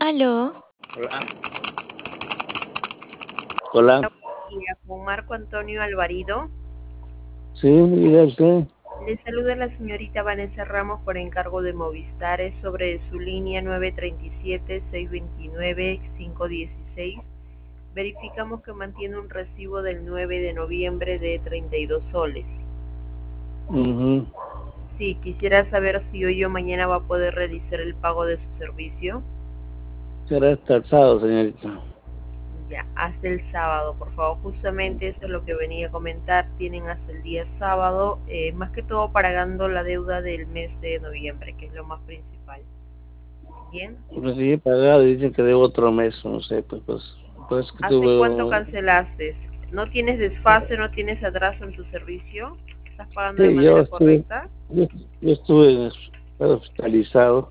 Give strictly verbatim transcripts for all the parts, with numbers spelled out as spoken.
Aló. Hola. Hola. Con Marco Antonio Alvarido. Sí, mira usted. Le saluda la señorita Vanessa Ramos por encargo de Movistar. Es sobre su línea nueve tres siete, seis dos nueve, cinco uno seis. Verificamos que mantiene un recibo del nueve de noviembre de treinta y dos soles. Uh-huh. Sí, quisiera saber si hoy o mañana va a poder realizar el pago de su servicio. Será hasta el sábado, señorita. Ya, hasta el sábado, por favor. Justamente eso es lo que venía a comentar. Tienen hasta el día sábado, eh, más que todo pagando la deuda del mes de noviembre, que es lo más principal. ¿Bien? Pues sí, he pagado y dicen que debo otro mes, no sé, pues, pues, pues que ¿Hace tuve... cuánto cancelaste? ¿No tienes desfase, no tienes atraso en tu servicio? ¿Estás pagando de Sí, yo manera estuve, correcta? yo, yo estuve hospitalizado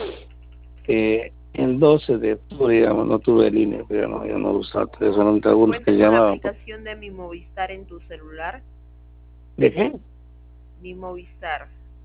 eh, el doce de octubre, digamos, no tuve línea, pero no, yo no usaba teléfono, solamente algunos que ¿Cuenta con la llamaban. aplicación de Mi Movistar en tu celular? ¿De qué? Mi Movistar.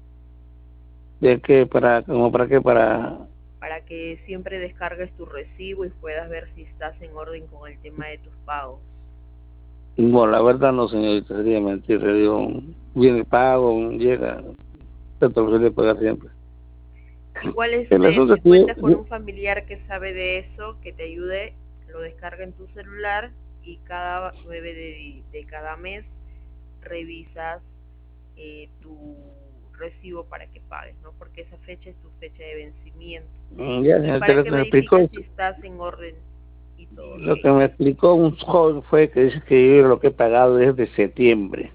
¿De qué? ¿Para, como para qué? Para... Para que siempre descargues tu recibo y puedas ver si estás en orden con el tema de tus pagos. Bueno, la verdad no, señorita, sería mentir. Le digo, viene pago, llega, tanto que se le pagar siempre. Igual El este, asunto si es cuentas con que un familiar que sabe de eso, que te ayude, lo descarga en tu celular y cada nueve de, de cada mes revisas eh, tu recibo para que pagues, ¿no? Porque esa fecha es tu fecha de vencimiento. ya, Y señorita, para lo que que me explicó, verifiques si estás en orden y todo, lo ¿ok? que me explicó un joven fue que dice que yo lo que he pagado desde septiembre.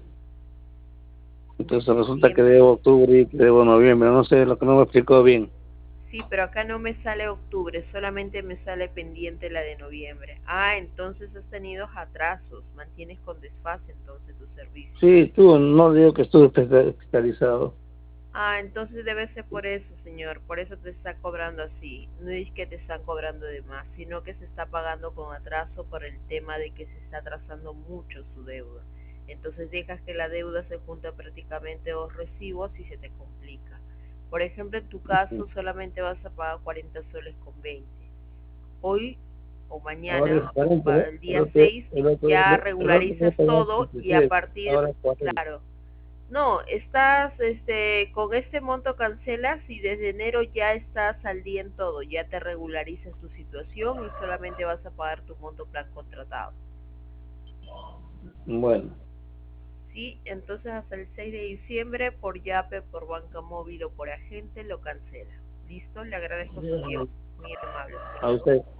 Entonces resulta que Septiembre. debo octubre y que debo noviembre, no sé, lo que no me explicó bien. Sí, pero acá no me sale octubre, solamente me sale pendiente la de noviembre. Ah, entonces has tenido atrasos, mantienes con desfase entonces tu servicio. Sí, tú, no digo que estuve hospitalizado. Ah, entonces debe ser por eso, señor, por eso te está cobrando así. No es que te están cobrando de más, sino que se está pagando con atraso por el tema de que se está atrasando mucho su deuda. Entonces dejas que la deuda se junta prácticamente dos recibos y se te complica. Por ejemplo, en tu caso solamente vas a pagar cuarenta soles con veinte. Hoy o Ahora es mañana o cuarenta, para el el día otro, seis el otro, ya el otro que he regularizas pagado todo y a diecisiete, partir, ahora cuarenta. claro, no, estás, este, con este monto cancelas y desde enero ya estás al día en todo, ya te regularizas tu situación y solamente vas a pagar tu monto plan contratado. Bueno. Sí, entonces hasta el seis de diciembre por Yape, por banca móvil o por agente lo cancela. ¿Listo? Le agradezco su tiempo. Muy amable. Hasta A luego. usted.